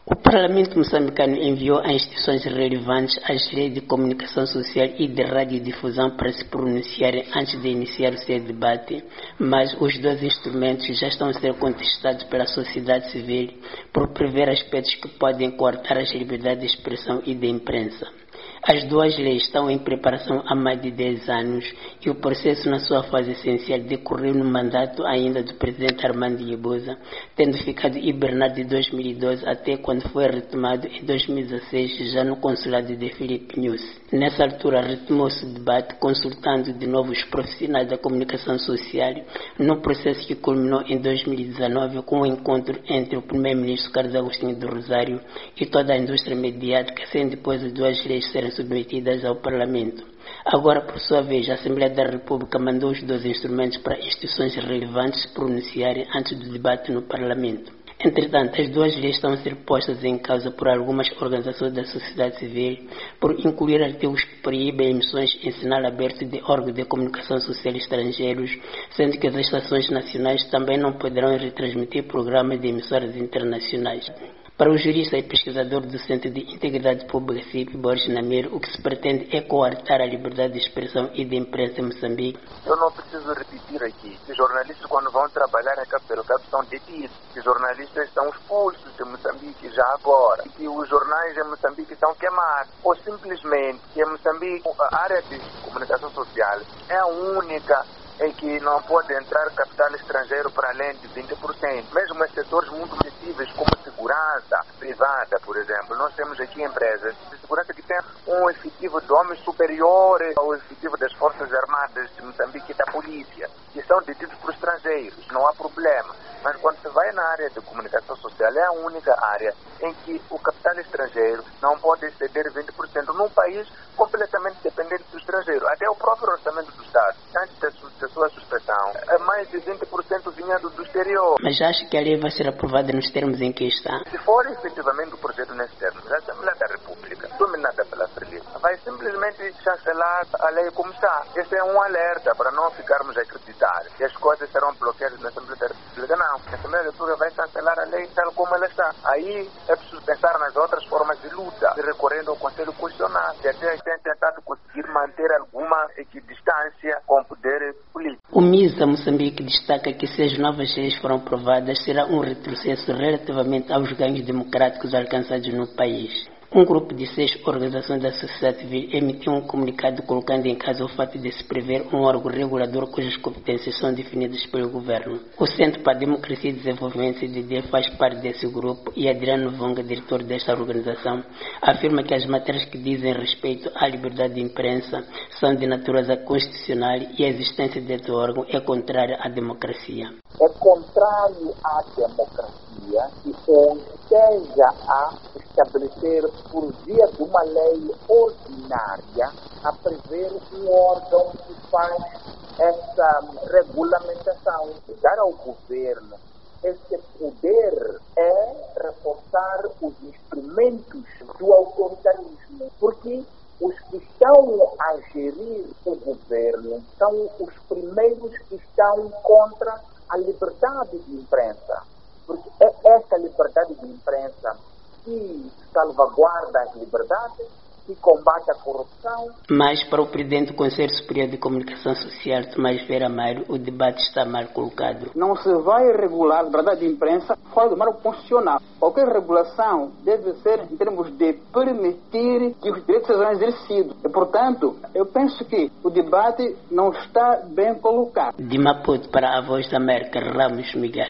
O Parlamento moçambicano enviou a instituições relevantes as leis de comunicação social e de radiodifusão para se pronunciarem antes de iniciar o seu debate, mas os dois instrumentos já estão a ser contestados pela sociedade civil por prever aspectos que podem coartar as liberdades de expressão e de imprensa. As duas leis estão em preparação há mais de 10 anos e o processo na sua fase essencial decorreu no mandato ainda do presidente Armando Guebuza, tendo ficado hibernado de 2012 até quando foi retomado em 2016 já no consulado de Filipe Nyusi. Nessa altura retomou-se o debate consultando de novo os profissionais da comunicação social no processo que culminou em 2019 com o encontro entre o primeiro-ministro Carlos Agostinho do Rosário e toda a indústria mediática, sem depois as duas leis serem submetidas ao Parlamento. Agora, por sua vez, a Assembleia da República mandou os dois instrumentos para instituições relevantes se pronunciarem antes do debate no Parlamento. Entretanto, as duas leis estão a ser postas em causa por algumas organizações da sociedade civil por incluir artigos que proíbem emissões em sinal aberto de órgãos de comunicação social estrangeiros, sendo que as estações nacionais também não poderão retransmitir programas de emissoras internacionais. Para o jurista e pesquisador do Centro de Integridade Pública CIP, Boris Namir, o que se pretende é coartar a liberdade de expressão e de imprensa em Moçambique. Eu não preciso repetir aqui. Os jornalistas, quando vão trabalhar em Cabo Delgado, são detidos. Os jornalistas são expulsos de Moçambique já agora. E os jornais em Moçambique são queimados. Ou simplesmente, em Moçambique, a área de comunicação social é a única em que não pode entrar capital estrangeiro para além de 20%. Mesmo em setores muito sensíveis como segurança privada, por exemplo. Nós temos aqui empresas de segurança que têm um efetivo de homens superior ao efetivo das Forças Armadas de Moçambique e da polícia, que são detidos por estrangeiros. Não há problema. Mas quando se vai na área de comunicação social, é a única área em que o capital estrangeiro não pode exceder 20% num país completamente dependente do estrangeiro. Até o próprio orçamento do Estado, antes da sua suspensão, mais de 20% vinha do exterior. Mas acha que a lei vai ser aprovada nos termos em que está? Se for efetivamente o projeto nesses termos, a Assembleia da República, dominada pela Frelimo, vai simplesmente chancelar a lei como está. Esse é um alerta para não ficarmos a acreditar que as coisas serão bloqueadas na Assembleia da República. Não, a Assembleia da República vai chancelar a lei tal como ela está. Aí é preciso pensar nas outras formas de luta, recorrendo ao Conselho Constitucional, que até tem tentado conseguir manter alguma equidistância com o poder político. O MISA Moçambique destaca que se as novas leis forem aprovadas, será um retrocesso relativamente aos ganhos democráticos alcançados no país. Um grupo de 6 organizações da sociedade civil emitiu um comunicado colocando em causa o fato de se prever um órgão regulador cujas competências são definidas pelo governo. O Centro para a Democracia e Desenvolvimento CDD faz parte desse grupo e Adriano Vonga, diretor desta organização, afirma que as matérias que dizem respeito à liberdade de imprensa são de natureza constitucional e a existência desse órgão é contrária à democracia. É contrário à democracia e esteja a estabelecer por via de uma lei ordinária a prever um órgão que faz essa regulamentação. Dar ao governo esse poder é reforçar os instrumentos do autoritarismo, porque os que estão a gerir o governo são os primeiros que estão contra a liberdade de imprensa. Porque é essa liberdade de imprensa que salvaguarda as liberdades, que combate a corrupção. Mas para o presidente do Conselho Superior de Comunicação Social, Tomás Vieira Amaro, o debate está mal colocado. Não se vai regular a liberdade de imprensa fora do marco constitucional. Qualquer regulação deve ser em termos de permitir que os direitos sejam exercidos. E, portanto, eu penso que o debate não está bem colocado. De Maputo para a Voz da América, Ramos Miguel.